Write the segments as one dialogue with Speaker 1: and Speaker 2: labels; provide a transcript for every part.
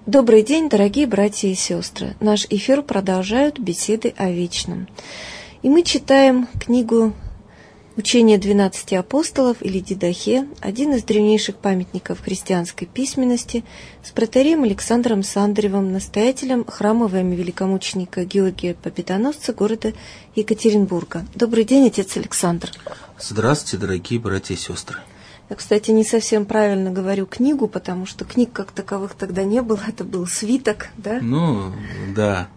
Speaker 1: Добрый день, дорогие братья и сестры. Наш эфир продолжают беседы о вечном. И мы читаем книгу «Учение 12 апостолов» или Дидахе, один из древнейших памятников христианской письменности, с протоиереем Александром Сандревым, настоятелем храма во имя великомученика Георгия Победоносца города Екатеринбурга. Добрый день, отец Александр.
Speaker 2: Здравствуйте, дорогие братья и сестры.
Speaker 1: Я, кстати, не совсем правильно говорю книгу, потому что книг как таковых тогда не было, это был свиток, да?
Speaker 2: Ну, да.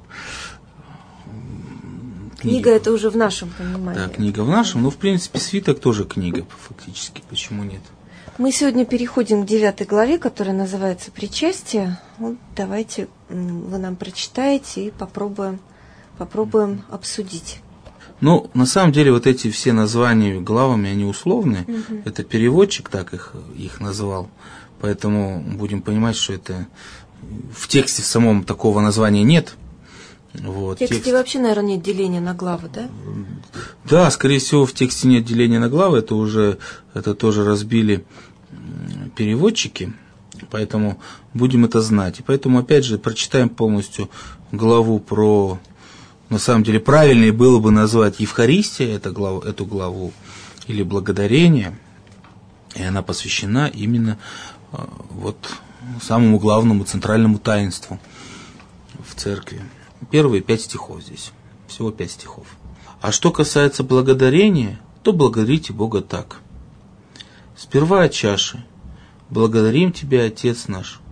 Speaker 1: Книга это уже в нашем понимании.
Speaker 2: Да, книга в нашем, но в принципе свиток тоже книга фактически, почему нет?
Speaker 1: Мы сегодня переходим к 9 главе, которая называется «Причастие». Вот давайте вы нам прочитаете и попробуем обсудить.
Speaker 2: Ну, на самом деле, вот эти все названия главами, они условные. Угу. Это переводчик так их назвал. Поэтому будем понимать, что это в тексте в самом такого названия нет. Вот,
Speaker 1: в тексте вообще, наверное, нет деления на главы, да?
Speaker 2: Да, скорее всего, в тексте нет деления на главы. Это тоже разбили переводчики. Поэтому будем это знать. И поэтому, опять же, прочитаем полностью главу про... На самом деле, правильнее было бы назвать Евхаристия эту главу или благодарение, и она посвящена именно вот самому главному центральному таинству в церкви. Первые 5 стихов здесь, всего 5 стихов. А что касается благодарения, то благодарите Бога так. Сперва от чаши. Благодарим Тебя, Отец наш,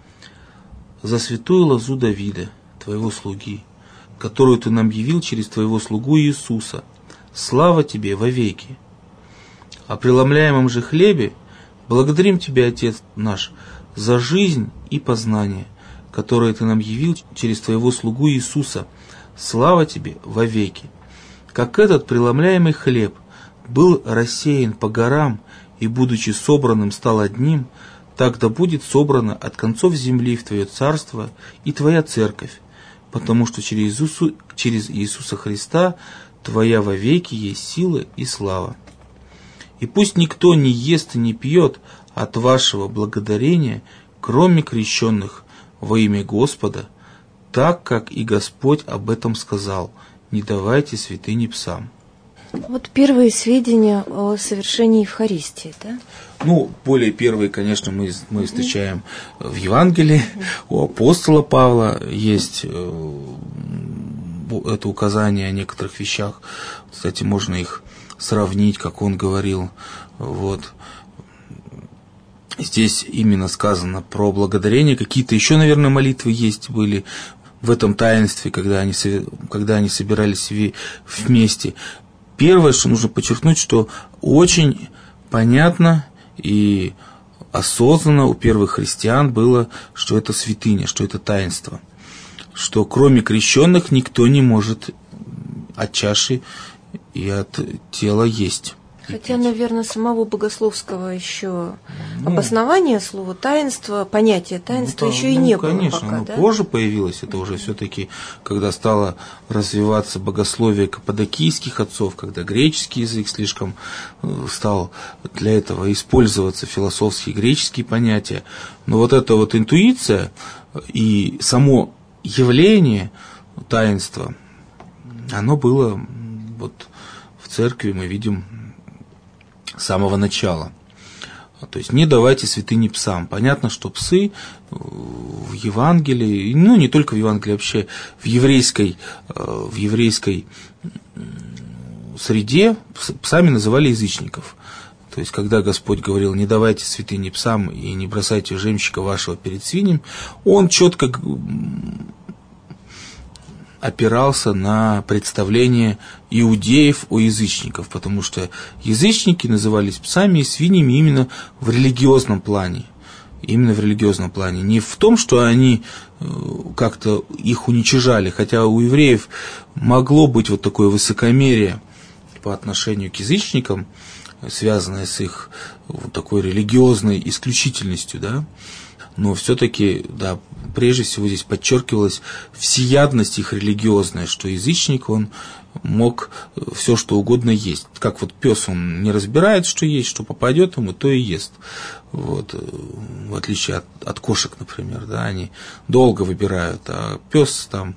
Speaker 2: за святую лозу Давида, Твоего слуги, которую Ты нам явил через Твоего слугу Иисуса. Слава Тебе вовеки. О преломляемом же хлебе благодарим Тебя, Отец наш, за жизнь и познание, которое Ты нам явил через Твоего слугу Иисуса. Слава Тебе вовеки. Как этот преломляемый хлеб был рассеян по горам и, будучи собранным, стал одним, так да будет собрано от концов земли в Твое царство и Твоя церковь, потому что через Иисуса Христа Твоя вовеки есть сила и слава. И пусть никто не ест и не пьет от вашего благодарения, кроме крещенных во имя Господа, так как и Господь об этом сказал: не давайте святыни псам.
Speaker 1: Вот первые сведения о совершении Евхаристии, да?
Speaker 2: Ну, более первые, конечно, мы встречаем в Евангелии. У апостола Павла есть это указание о некоторых вещах. Кстати, можно их сравнить, как он говорил. Вот. Здесь именно сказано про благодарение. Какие-то еще, наверное, молитвы были в этом таинстве, когда они собирались вместе. Первое, что нужно подчеркнуть, что очень понятно и осознанно у первых христиан было, что это святыня, что это таинство, что кроме крещенных никто не может от чаши и от тела есть.
Speaker 1: Хотя, наверное, самого богословского еще обоснования слова таинство, понятия таинства еще и не было.
Speaker 2: Конечно,
Speaker 1: пока,
Speaker 2: позже появилось это уже все-таки, когда стало развиваться богословие каппадокийских отцов, когда греческий язык слишком стал для этого использоваться, философские греческие понятия. Но вот эта вот интуиция и само явление таинства, оно было вот в церкви, мы видим, с самого начала. То есть не давайте святыни псам. Понятно, что псы в Евангелии, ну не только в Евангелии, вообще в еврейской среде псами называли язычников. То есть когда Господь говорил: не давайте святыни псам и не бросайте жемчуга вашего перед свиньем, Он четко опирался на представление иудеев о язычниках, потому что язычники назывались псами и свиньями именно в религиозном плане. Именно в религиозном плане. Не в том, что они как-то их уничижали, хотя у евреев могло быть вот такое высокомерие по отношению к язычникам, связанное с их вот такой религиозной исключительностью, да. Но все-таки, да, прежде всего здесь подчеркивалась всеядность их религиозная, что язычник, он мог все, что угодно есть. Как вот пес, он не разбирает, что есть, что попадет ему, то и ест. Вот. В отличие от кошек, например, да, они долго выбирают, а пес там,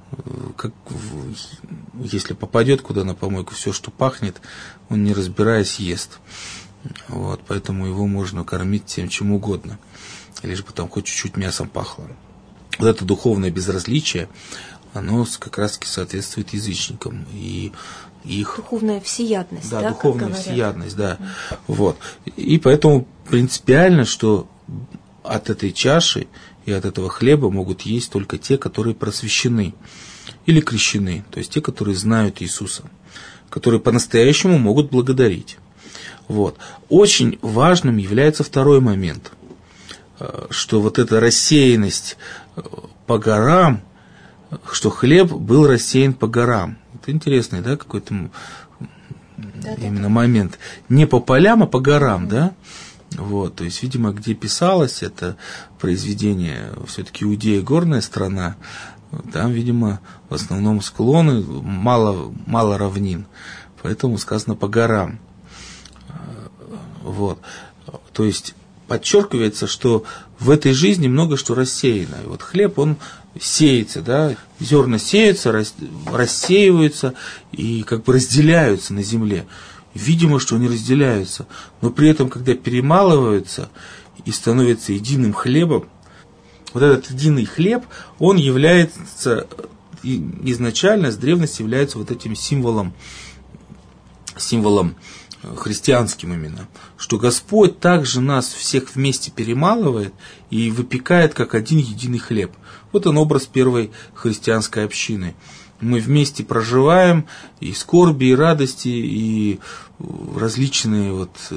Speaker 2: если попадет куда на помойку, все, что пахнет, он, не разбираясь, ест. Вот. Поэтому его можно кормить тем, чем угодно, лишь бы там хоть чуть-чуть мясом пахло. Вот это духовное безразличие, оно как раз-таки соответствует язычникам и их...
Speaker 1: Духовная всеядность, да?
Speaker 2: Да, духовная всеядность, да. Вот. И поэтому принципиально, что от этой чаши и от этого хлеба могут есть только те, которые просвещены или крещены, то есть те, которые знают Иисуса, которые по-настоящему могут благодарить. Вот. Очень важным является второй момент, что вот эта рассеянность по горам, что хлеб был рассеян по горам. Это интересный, да, какой-то именно момент. Не по полям, а по горам, да? Вот, то есть, видимо, где писалось это произведение, все-таки Иудея горная страна, там, видимо, в основном склоны, мало равнин, поэтому сказано по горам. Вот, то есть, подчеркивается, что в этой жизни много что рассеяно. И вот хлеб, он сеется, да, зерна сеются, рассеиваются и как бы разделяются на земле. Видимо, что они разделяются, но при этом, когда перемалываются и становятся единым хлебом, вот этот единый хлеб, он является, изначально, с древности является вот этим символом христианским именно, что Господь также нас всех вместе перемалывает и выпекает как один единый хлеб. Вот он образ первой христианской общины. Мы вместе проживаем и скорби, и радости, и различные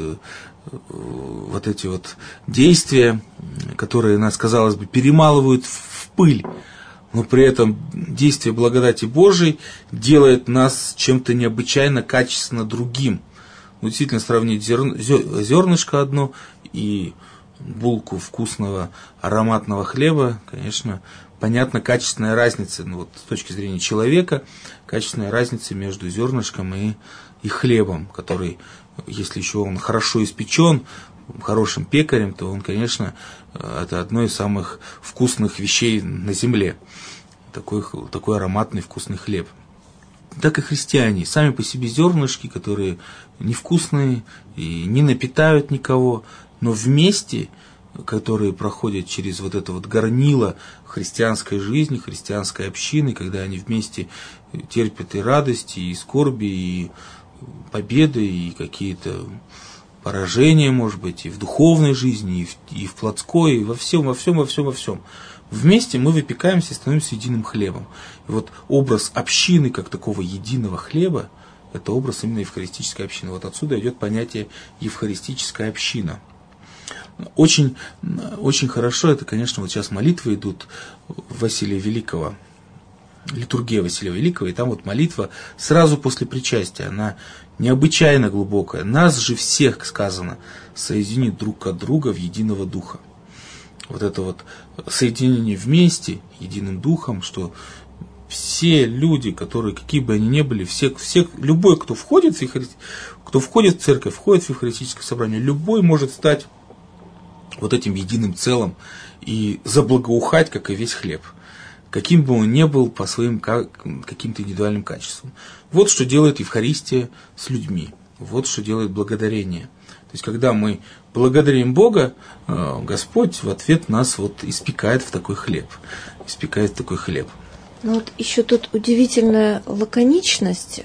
Speaker 2: вот эти вот действия, которые нас, казалось бы, перемалывают в пыль, но при этом действие благодати Божией делает нас чем-то необычайно качественно другим. Ну, действительно, сравнить зернышко одно и булку вкусного ароматного хлеба, конечно, понятна качественная разница, ну, вот, с точки зрения человека, качественная разница между зернышком и хлебом, который, если еще он хорошо испечен, хорошим пекарем, то он, конечно, это одно из самых вкусных вещей на земле, такой ароматный вкусный хлеб. Так и христиане, сами по себе зернышки, которые невкусные и не напитают никого, но вместе, которые проходят через вот это вот горнило христианской жизни, христианской общины, когда они вместе терпят и радости, и скорби, и победы, и какие-то поражения, может быть, и в духовной жизни, и в плотской, и во всем. Вместе мы выпекаемся и становимся единым хлебом. И вот образ общины, как такого единого хлеба, это образ именно евхаристической общины. Вот отсюда идет понятие евхаристическая община. Очень, очень хорошо, это, конечно, вот сейчас молитвы идут Василия Великого, литургия Василия Великого, и там вот молитва сразу после причастия, она необычайно глубокая. Нас же всех, сказано, соединит друг от друга в единого духа. Вот это вот соединение вместе, единым духом, что все люди, которые, какие бы они ни были, любой, кто входит в церковь, входит в евхаристическое собрание, любой может стать вот этим единым целым и заблагоухать, как и весь хлеб, каким бы он ни был по своим каким-то индивидуальным качествам. Вот что делает Евхаристия с людьми, вот что делает благодарение. То есть, когда мы благодарим Бога, Господь в ответ нас вот испекает в такой хлеб.
Speaker 1: Ну вот еще тут удивительная лаконичность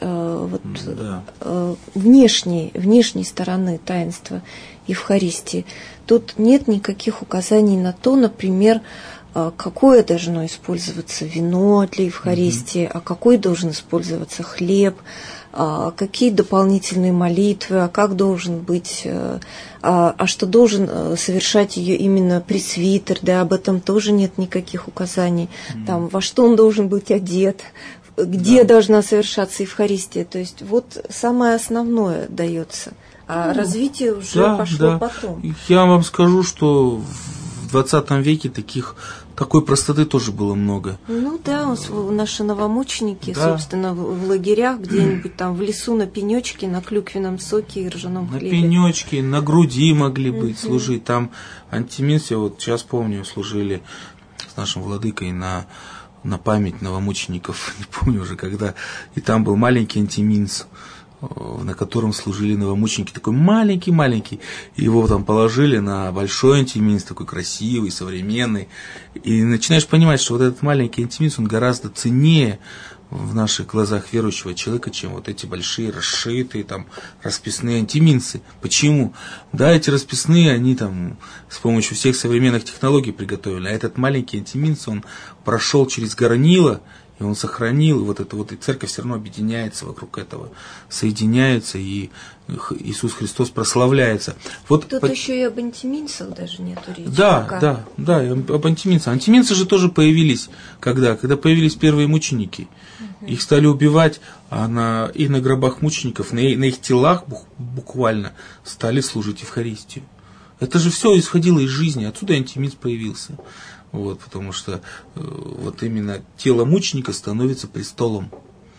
Speaker 1: внешней стороны таинства Евхаристии. Тут нет никаких указаний на то, например, какое должно использоваться вино для Евхаристии, а какой должен использоваться хлеб, какие дополнительные молитвы, а как должен быть, а что должен совершать ее именно пресвитер, да, об этом тоже нет никаких указаний, там, во что он должен быть одет, где должна совершаться Евхаристия, то есть вот самое основное дается, а развитие уже пошло потом.
Speaker 2: Я вам скажу, что в 20 веке такой простоты тоже было много.
Speaker 1: Ну да, наши новомученики, да. Собственно, в лагерях где-нибудь там в лесу на пенечке, на клюквенном соке и ржаном хлебе.
Speaker 2: На пенечке, на груди могли быть, служить. Там Антиминс, я вот сейчас помню, служили с нашим владыкой на память новомучеников, не помню уже когда, и там был маленький Антиминс, на котором служили новомученики, такой маленький-маленький, его там положили на большой Антиминс, такой красивый, современный, и начинаешь понимать, что вот этот маленький Антиминс, он гораздо ценнее в наших глазах верующего человека, чем вот эти большие, расшитые, там, расписные антиминсы. Почему? Да, эти расписные, они там с помощью всех современных технологий приготовили, а этот маленький антиминс, он прошел через горнило, и он сохранил, и вот эта вот и церковь все равно объединяется вокруг этого, соединяется, и Иисус Христос прославляется. Вот
Speaker 1: тут еще и об антиминсах даже нету речи.
Speaker 2: Да, об антиминсах. Антиминсы же тоже появились, когда появились первые мученики. Их стали убивать, а и на гробах мучеников, на их телах буквально стали служить Евхаристию. Это же все исходило из жизни, отсюда антиминс появился. Вот, потому что вот именно тело мученика становится престолом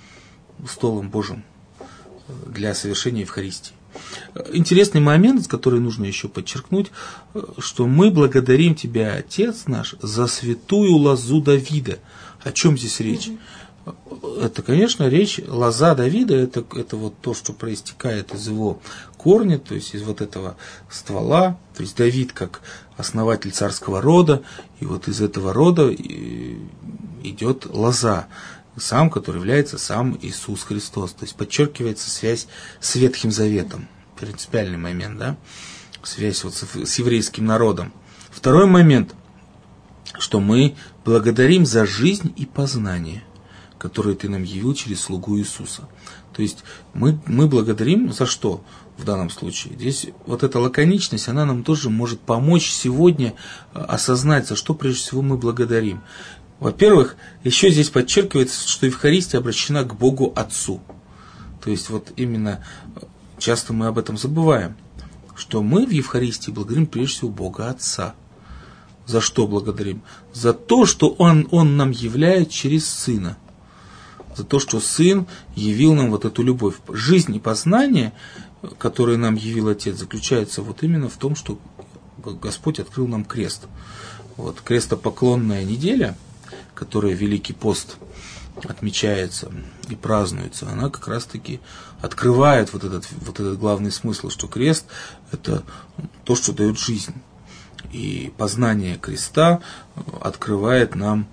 Speaker 2: Божьим для совершения Евхаристии. Интересный момент, который нужно еще подчеркнуть, что мы благодарим Тебя, Отец наш, за святую лозу Давида. О чем здесь речь? Это, конечно, лоза Давида, это вот то, что проистекает из его корня, то есть из вот этого ствола, то есть Давид как основатель царского рода, и вот из этого рода идет лоза, который является сам Иисус Христос, то есть подчеркивается связь с Ветхим Заветом, принципиальный момент, да, связь вот с еврейским народом. Второй момент, что мы благодарим за жизнь и познание, которые Ты нам явил через слугу Иисуса. То есть мы благодарим за что в данном случае? Здесь вот эта лаконичность, она нам тоже может помочь сегодня осознать, за что прежде всего мы благодарим. Во-первых, еще здесь подчеркивается, что Евхаристия обращена к Богу Отцу. То есть вот именно часто мы об этом забываем, что мы в Евхаристии благодарим прежде всего Бога Отца. За что благодарим? За то, что Он нам являет через Сына. За то, что Сын явил нам вот эту любовь. Жизнь и познание, которые нам явил Отец, заключается вот именно в том, что Господь открыл нам крест. Вот крестопоклонная неделя, которая Великий пост отмечается и празднуется, она как раз-таки открывает вот этот главный смысл, что крест – это то, что дает жизнь. И познание креста открывает нам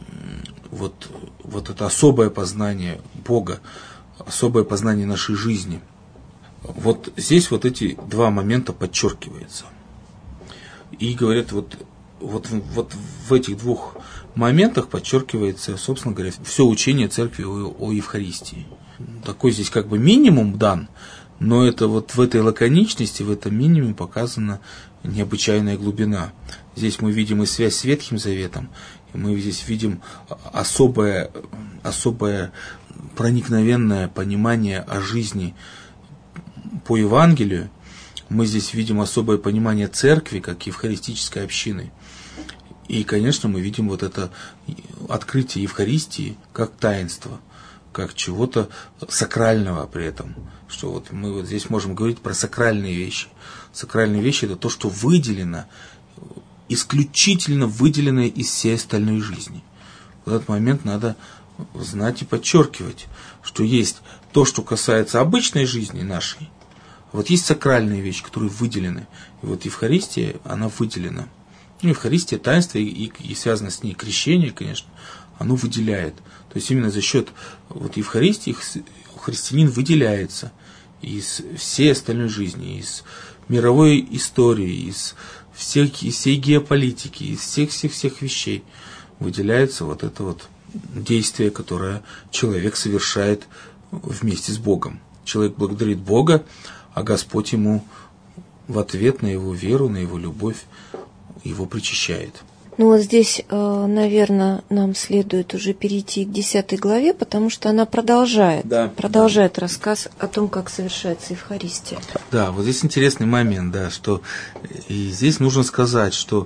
Speaker 2: вот это особое познание Бога, особое познание нашей жизни. Вот здесь вот эти два момента подчеркиваются. И говорят, вот в этих двух моментах подчеркивается, собственно говоря, все учение Церкви о Евхаристии. Такой здесь как бы минимум дан, но это вот в этой лаконичности, в этом минимуме показана необычайная глубина. Здесь мы видим и связь с Ветхим Заветом, и мы здесь видим особое проникновенное понимание о жизни по Евангелию. Мы здесь видим особое понимание Церкви, как евхаристической общины. И, конечно, мы видим вот это открытие Евхаристии как таинство, как чего-то сакрального при этом. Что вот мы вот здесь можем говорить про сакральные вещи. Сакральные вещи – это то, что выделено, исключительно выделено из всей остальной жизни. В этот момент надо знать и подчеркивать, что есть то, что касается обычной жизни нашей, вот есть сакральные вещи, которые выделены. И вот Евхаристия, она выделена. Евхаристия, таинство и связано с ней крещение, конечно, оно выделяет. То есть именно за счет вот Евхаристии христианин выделяется из всей остальной жизни, из мировой истории, из всей геополитики, из всех вещей выделяется вот это вот действие, которое человек совершает вместе с Богом. Человек благодарит Бога, а Господь ему в ответ на его веру, на его любовь его причащает.
Speaker 1: Ну вот здесь, наверное, нам следует уже перейти к 10 главе, потому что она продолжает рассказ о том, как совершается Евхаристия.
Speaker 2: Да, вот здесь интересный момент, да, что и здесь нужно сказать, что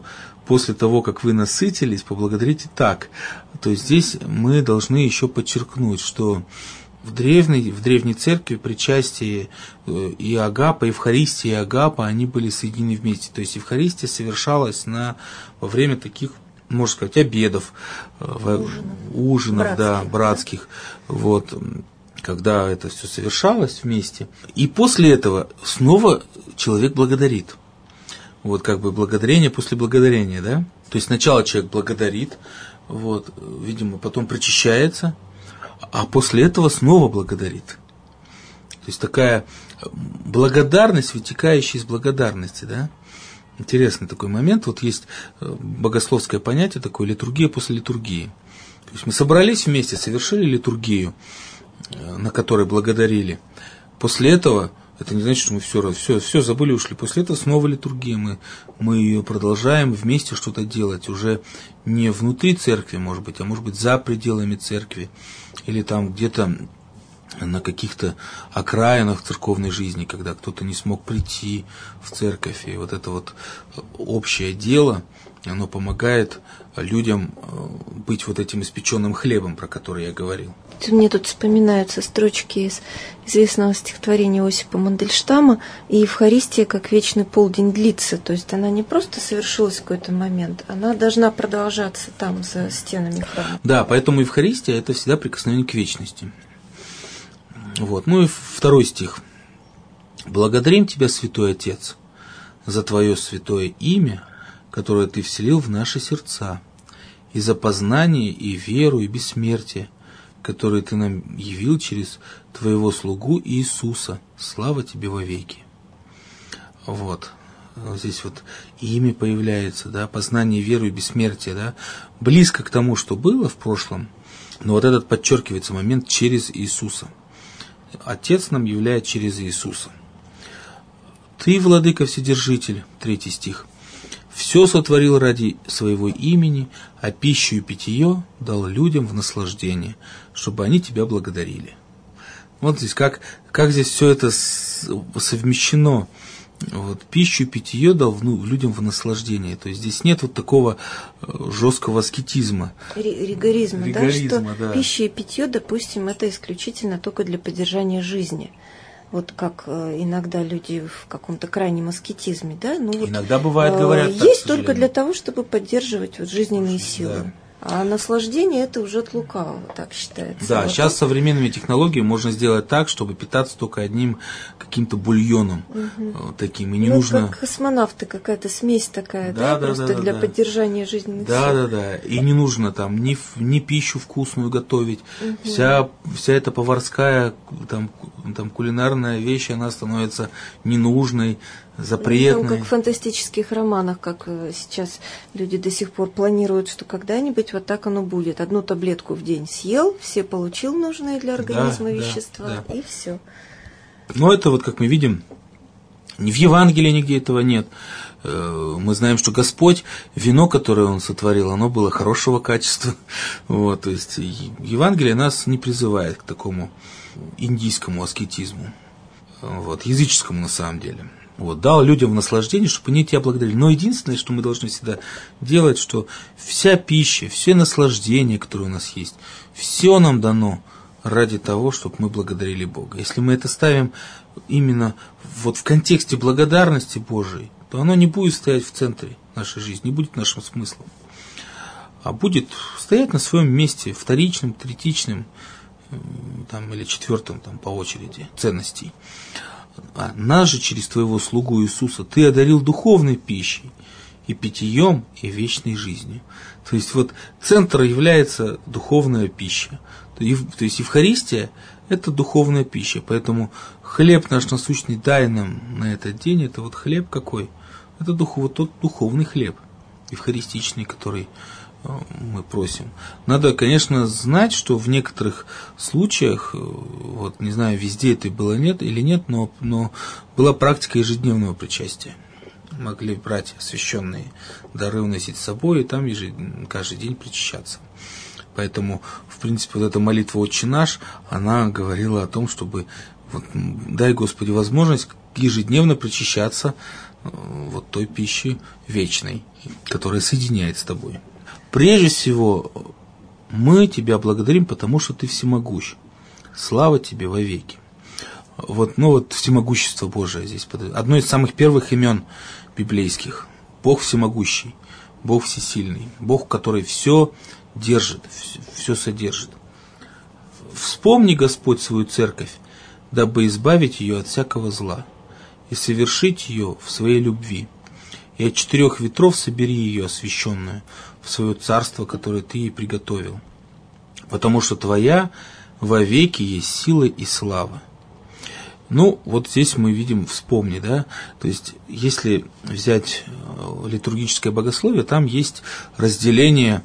Speaker 2: после того, как вы насытились, поблагодарите так. То есть здесь мы должны еще подчеркнуть, что в древней церкви причастие и агапа, Евхаристия и агапа, они были соединены вместе. То есть Евхаристия совершалась во время таких, можно сказать, обедов, ужинов, братских. Вот, когда это все совершалось вместе. И после этого снова человек благодарит. Вот как бы благодарение после благодарения, да? То есть сначала человек благодарит, вот, видимо, потом причащается, а после этого снова благодарит. То есть такая благодарность, вытекающая из благодарности, да? Интересный такой момент. Вот есть богословское понятие такое, литургия после литургии. То есть мы собрались вместе, совершили литургию, на которой благодарили. После этого, это не значит, что мы все забыли, ушли. После этого снова литургия. Мы ее продолжаем вместе что-то делать. Уже не внутри церкви, может быть, а может быть за пределами церкви. Или там где-то на каких-то окраинах церковной жизни, когда кто-то не смог прийти в церковь. И вот это вот общее дело, оно помогает людям быть вот этим испеченным хлебом, про который я говорил.
Speaker 1: Мне тут вспоминаются строчки из известного стихотворения Осипа Мандельштама: «И Евхаристия, как вечный полдень, длится». То есть она не просто совершилась в какой-то момент, она должна продолжаться там, за стенами храма.
Speaker 2: Да, поэтому Евхаристия – это всегда прикосновение к вечности. Вот. Ну и 2 стих. «Благодарим Тебя, Святой Отец, за Твое святое имя, которое Ты вселил в наши сердца, и за познание, и веру, и бессмертие, которые Ты нам явил через Твоего слугу Иисуса. Слава Тебе вовеки». Вот. Здесь вот имя появляется, да, познание, веру и бессмертие, да, близко к тому, что было в прошлом, но вот этот подчеркивается момент через Иисуса. Отец нам являет через Иисуса. Ты, Владыка Вседержитель, 3 стих, все сотворил ради своего имени, а пищу и питье дал людям в наслаждение, чтобы они тебя благодарили. Вот здесь как здесь все это совмещено. Вот, пищу и питье дал людям в наслаждение. То есть здесь нет вот такого жесткого аскетизма.
Speaker 1: Ригоризма, да, что
Speaker 2: да.
Speaker 1: Пища и питье, допустим, это исключительно только для поддержания жизни. Вот как иногда люди в каком-то крайнем аскетизме, да? Ну, вот,
Speaker 2: иногда бывает, говорят так,
Speaker 1: есть только для того, чтобы поддерживать вот жизненные силы.
Speaker 2: Да.
Speaker 1: А наслаждение – это уже от лукавого, так считается.
Speaker 2: Да,
Speaker 1: вот.
Speaker 2: Сейчас современными технологиями можно сделать так, чтобы питаться только одним каким-то бульоном таким. И не нужно...
Speaker 1: как космонавты, какая-то смесь такая, да, просто для поддержания жизненных сил.
Speaker 2: Да. И не нужно там ни пищу вкусную готовить. Вся эта поварская, там кулинарная вещь, она становится ненужной, запретной.
Speaker 1: Ну, как в фантастических романах, как сейчас люди до сих пор планируют, что когда-нибудь вот так оно будет. Одну таблетку в день съел, все получил нужные для организма вещества, и все.
Speaker 2: Но это вот, как мы видим, ни в Евангелии нигде этого нет. Мы знаем, что Господь, вино, которое Он сотворил, оно было хорошего качества. Вот, то есть Евангелие нас не призывает к такому индийскому аскетизму, вот, языческому на самом деле. Вот, дал людям в наслаждение, чтобы они тебя благодарили. Но единственное, что мы должны всегда делать, что вся пища, все наслаждения, которые у нас есть, все нам дано ради того, чтобы мы благодарили Бога. Если мы это ставим именно вот в контексте благодарности Божией, то оно не будет стоять в центре нашей жизни, не будет нашим смыслом, а будет стоять на своем месте, вторичным, третичным, там, или четвертым там, по очереди ценностей. А нас же через Твоего слугу Иисуса Ты одарил духовной пищей и питьем, и вечной жизнью. То есть вот центр является духовная пища. То есть Евхаристия – это духовная пища. Поэтому хлеб наш насущный дай нам на этот день. Это вот хлеб какой? Это вот тот духовный хлеб, евхаристичный, который мы просим. Надо, конечно, знать, что в некоторых случаях, вот не знаю, везде это было или нет, но была практика ежедневного причастия. Могли брать освященные дары, уносить с собой, и там каждый день причащаться. Поэтому, в принципе, вот эта молитва «Отче наш», она говорила о том, чтобы вот, дай, Господи, возможность ежедневно причащаться вот той пищей вечной, которая соединяет с тобой. Прежде всего, мы тебя благодарим, потому что ты всемогущ. Слава тебе вовеки. Вот всемогущество Божие здесь. Одно из самых первых имен библейских. Бог всемогущий, Бог всесильный, Бог, который все держит, все содержит. Вспомни, Господь, свою церковь, дабы избавить ее от всякого зла и совершить ее в своей любви. И от 4 ветров собери ее, освященную, в свое царство, которое ты ей приготовил. Потому что твоя вовеки есть сила и слава. Вот здесь мы видим, вспомни, да, то есть, если взять литургическое богословие, там есть разделение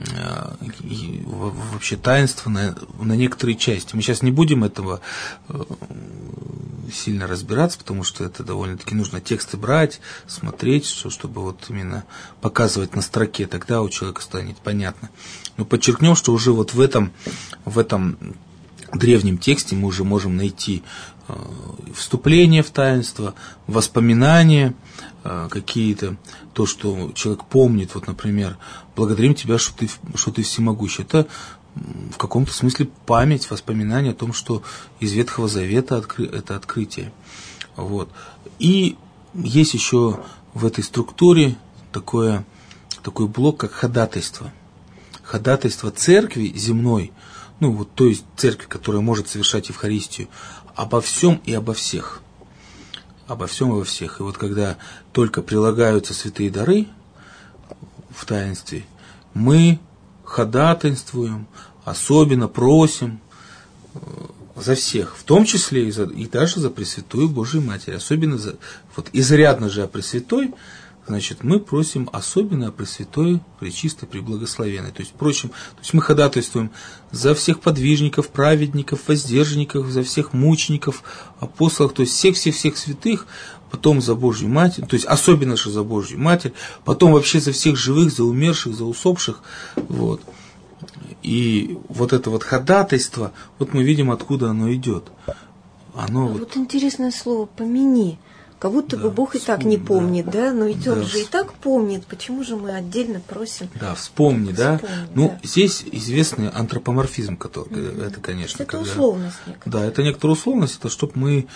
Speaker 2: вообще таинства на некоторые части. Мы сейчас не будем этого сильно разбираться, потому что это довольно-таки нужно тексты брать, смотреть, чтобы вот именно показывать на строке, тогда у человека станет понятно. Но подчеркнем, что уже вот в этом древнем тексте мы уже можем найти вступление в таинство, воспоминания какие-то, то, что человек помнит, вот, например, благодарим тебя, что ты всемогущ. Это в каком-то смысле память, воспоминание о том, что из Ветхого Завета это открытие. Вот. И есть еще в этой структуре такой блок, как ходатайство. Ходатайство церкви земной, то есть церкви, которая может совершать Евхаристию, обо всем и обо всех. Обо всем и во всех. И вот когда только прилагаются святые дары в таинстве, мы ходатайствуем, особенно просим за всех, в том числе и даже за Пресвятую Божию Матерь. Особенно изрядно же о Пресвятой, значит, мы просим особенно о Пресвятой, Пречистой, Преблагословенной. То есть мы ходатайствуем за всех подвижников, праведников, воздержанников, за всех мучеников, апостолов, то есть всех святых, потом за Божью Матерь, то есть особенно же за Божью Матерь, потом вообще за всех живых, за умерших, за усопших. Вот. И вот это вот ходатайство, вот мы видим, откуда оно идет.
Speaker 1: Вот интересное слово «помяни». Как будто бы Бог и так не помнит, да? Но ведь Он же и так помнит. Почему же мы отдельно просим?
Speaker 2: Да, вспомни, да? Здесь известный антропоморфизм, который, это, конечно...
Speaker 1: Это условность некоторая.
Speaker 2: Да, это некоторая условность, это чтобы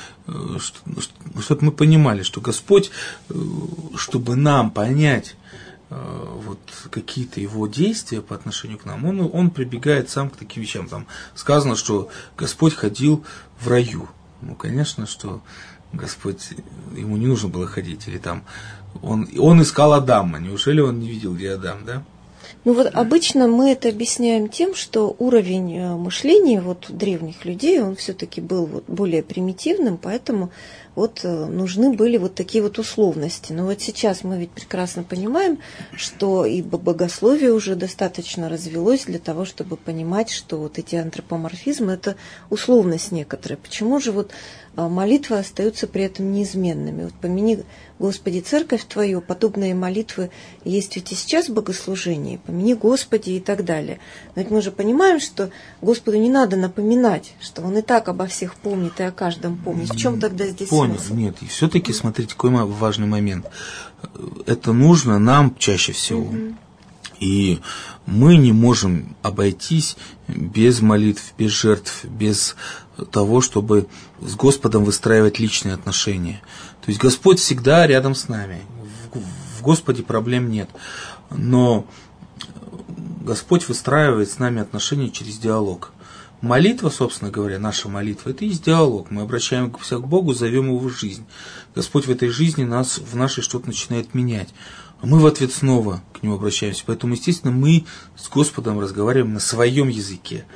Speaker 2: мы понимали, что Господь, чтобы нам понять вот какие-то Его действия по отношению к нам, он прибегает сам к таким вещам. Там сказано, что Господь ходил в раю. Конечно, что... Господь, ему не нужно было ходить, или там он искал Адама, неужели он не видел, где Адам, да?
Speaker 1: Обычно мы это объясняем тем, что уровень мышления древних людей, он все-таки был более примитивным, поэтому нужны были такие условности. Но сейчас мы ведь прекрасно понимаем, что и богословие уже достаточно развелось для того, чтобы понимать, что эти антропоморфизмы – это условность некоторая. Почему же молитвы остаются при этом неизменными? «Помяни, Господи, церковь Твою», подобные молитвы есть ведь и сейчас в богослужении, «Помяни, Господи» и так далее. Но ведь мы же понимаем, что Господу не надо напоминать, что Он и так обо всех помнит и о каждом помнит. В чем тогда здесь смысл?
Speaker 2: Нет, и все-таки, смотрите, какой важный момент. Это нужно нам чаще всего. И мы не можем обойтись без молитв, без жертв, без того, чтобы с Господом выстраивать личные отношения. То есть Господь всегда рядом с нами. В Господе проблем нет. Но Господь выстраивает с нами отношения через диалог. Молитва, собственно говоря, наша молитва, это и есть диалог. Мы обращаемся к Богу, зовем Его в жизнь. Господь в этой жизни в нашей что-то начинает менять. А мы в ответ снова к Нему обращаемся. Поэтому, естественно, мы с Господом разговариваем на своем языке.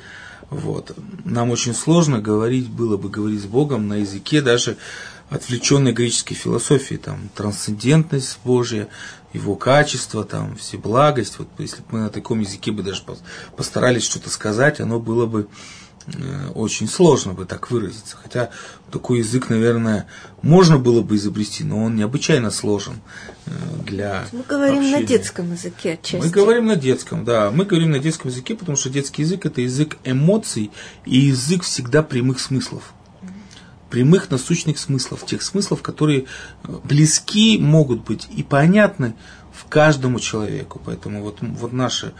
Speaker 2: Нам очень сложно было бы говорить с Богом на языке даже отвлеченной греческой философии, там, трансцендентность Божья, Его качество, там, всеблагость. Если бы мы на таком языке бы даже постарались что-то сказать, оно было бы очень сложно бы так выразиться. Хотя такой язык, наверное, можно было бы изобрести, но он необычайно сложен для
Speaker 1: Мы говорим
Speaker 2: общения.
Speaker 1: На детском языке отчасти.
Speaker 2: Мы говорим на детском, да. Мы говорим на детском языке, потому что детский язык – это язык эмоций и язык всегда прямых смыслов. прямых насущных смыслов, тех смыслов, которые близки могут быть и понятны в каждому человеку. Поэтому вот наши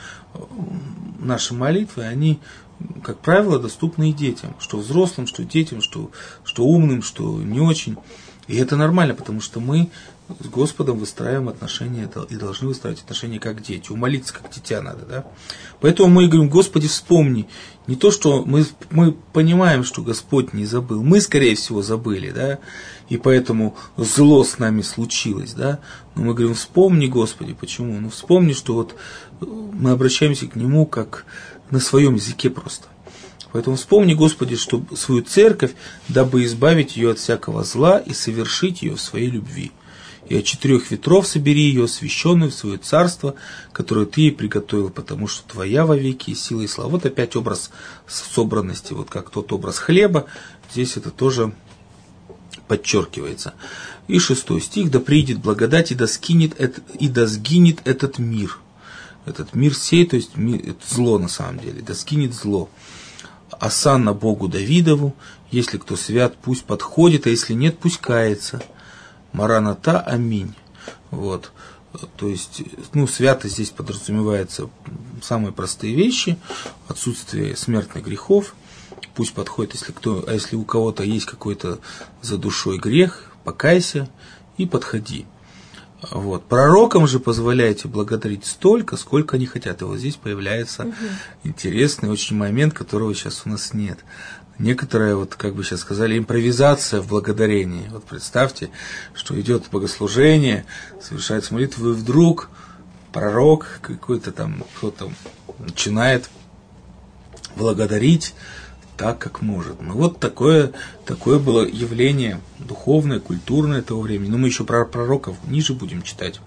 Speaker 2: молитвы, они, как правило, доступны и детям, что взрослым, что детям, что умным, что не очень. И это нормально, потому что мы с Господом выстраиваем отношения и должны выстраивать отношения как дети. Умолиться как дитя надо, да? Поэтому мы говорим: Господи, вспомни. Не то, что мы понимаем, что Господь не забыл. Мы, скорее всего, забыли, да? И поэтому зло с нами случилось, да? Но мы говорим: вспомни, Господи. Почему? Ну, вспомни, что вот мы обращаемся к Нему как на своем языке просто. Поэтому вспомни, Господи, что свою церковь, дабы избавить ее от всякого зла и совершить ее в своей любви. И от 4 ветров собери ее, освященную в свое царство, которое ты ей приготовил, потому что твоя вовеки и сила и слава. Вот опять образ собранности, вот как тот образ хлеба, здесь это тоже подчеркивается. И 6 стих: да придет благодать, и да сгинет этот мир. Этот мир сей, то есть это зло на самом деле, да сгинет зло. Осанна Богу Давидову, если кто свят, пусть подходит, а если нет, пусть кается. Мараната, аминь. Вот. То есть, святость здесь подразумевается самые простые вещи: отсутствие смертных грехов. Пусть подходит, если у кого-то есть какой-то за душой грех, покайся и подходи. Вот. Пророкам же позволяйте благодарить столько, сколько они хотят. И вот здесь появляется интересный очень момент, которого сейчас у нас нет. Некоторая, вот как бы сейчас сказали, импровизация в благодарении. Вот представьте, что идет богослужение, совершается молитва, и вдруг пророк какой-то там, кто-то начинает благодарить так, как может. Ну вот такое было явление духовное, культурное того времени. Но мы еще про пророков ниже будем читать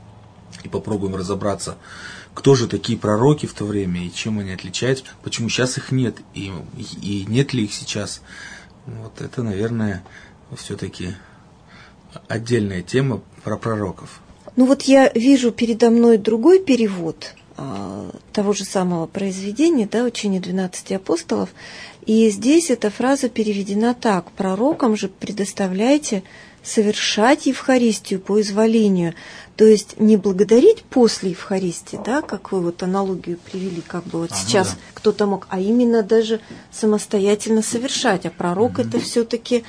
Speaker 2: и попробуем разобраться, кто же такие пророки в то время и чем они отличаются, почему сейчас их нет и нет ли их сейчас. Вот это, наверное, все-таки отдельная тема про пророков.
Speaker 1: Ну вот я вижу передо мной другой перевод того же самого произведения, да, «Учение 12 апостолов», и здесь эта фраза переведена так: «Пророкам же предоставляйте совершать Евхаристию по изволению». То есть не благодарить после Евхаристии, да, как вы вот аналогию привели, как бы вот сейчас кто-то мог, а именно даже самостоятельно совершать. А пророк это все-таки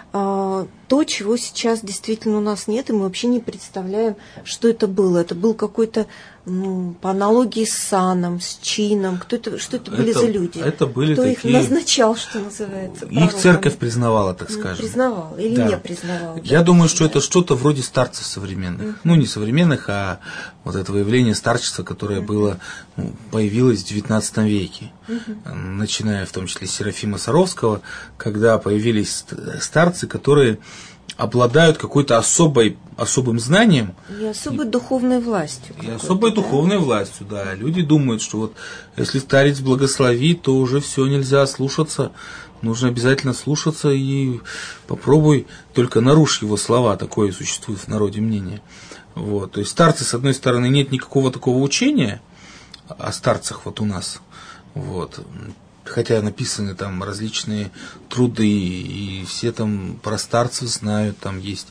Speaker 1: то, чего сейчас действительно у нас нет, и мы вообще не представляем, что это было. Это был какой-то, по аналогии с саном, с чином. Что это были за люди?
Speaker 2: Это были
Speaker 1: кто
Speaker 2: такие...
Speaker 1: их назначал, что называется, пророками?
Speaker 2: Их церковь признавала, так скажем.
Speaker 1: Признавала или не признавала?
Speaker 2: Я думаю, что это что-то вроде старцев современных. Ну, не современных, а вот этого явления старчества, которое было, появилось в XIX веке. Начиная в том числе с Серафима Саровского, когда появились старцы, которые обладают какой-то особым знанием.
Speaker 1: И особой духовной властью.
Speaker 2: И особой духовной властью, да. Люди думают, что вот если старец благословит, то уже все, нельзя слушаться. Нужно обязательно слушаться и попробуй только нарушь его слова. Такое существует в народе мнение. Вот. То есть старцы, с одной стороны, нет никакого такого учения о старцах вот у нас. Вот. Хотя написаны там различные труды, и все там про старцев знают, там есть.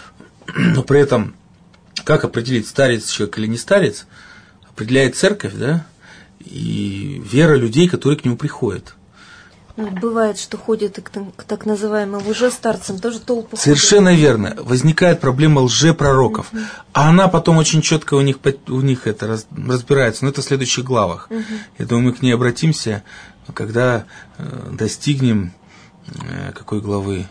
Speaker 2: Но при этом, как определить, старец человек или не старец, определяет церковь, да, и вера людей, которые к нему приходят.
Speaker 1: Бывает, что ходят к так называемым лжестарцам, тоже толпы.
Speaker 2: Совершенно верно. Возникает проблема лжепророков. А она потом очень четко у них это разбирается. Но это в следующих главах. Я думаю, мы к ней обратимся, когда достигнем какой главы?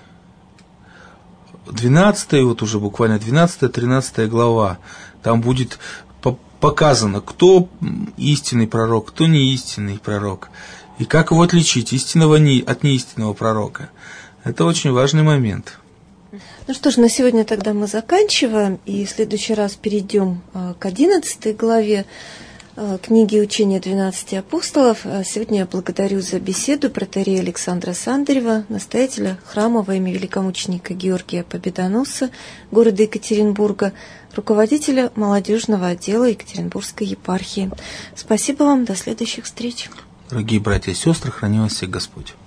Speaker 2: 12, вот уже буквально 12-13 глава. Там будет показано, кто истинный пророк, кто не истинный пророк. И как его отличить, истинного от неистинного пророка. Это очень важный момент.
Speaker 1: Ну что ж, на сегодня тогда мы заканчиваем. И в следующий раз перейдем к 11 главе книги «Учение 12 апостолов». Сегодня я благодарю за беседу протоиерея Александра Сандарева, настоятеля храма во имя великомученика Георгия Победоносца города Екатеринбурга, руководителя молодежного отдела Екатеринбургской епархии. Спасибо вам, до следующих встреч.
Speaker 2: Дорогие братья и сестры, храни вас всех Господь.